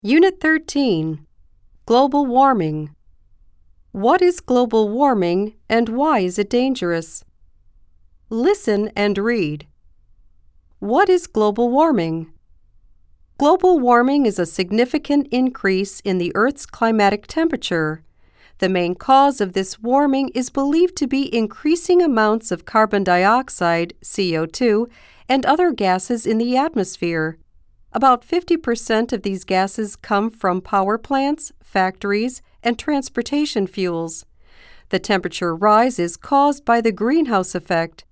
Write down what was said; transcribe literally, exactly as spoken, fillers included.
Unit thirteen, Global Warming. What is global warming and why is it dangerous? Listen and read. What is global warming? Global warming is a significant increase in the Earth's climatic temperature. The main cause of this warming is believed to be increasing amounts of carbon dioxide, C O two, and other gases in the atmosphere. About fifty percent of these gases come from power plants, factories, and transportation fuels. The temperature rise is caused by the greenhouse effect,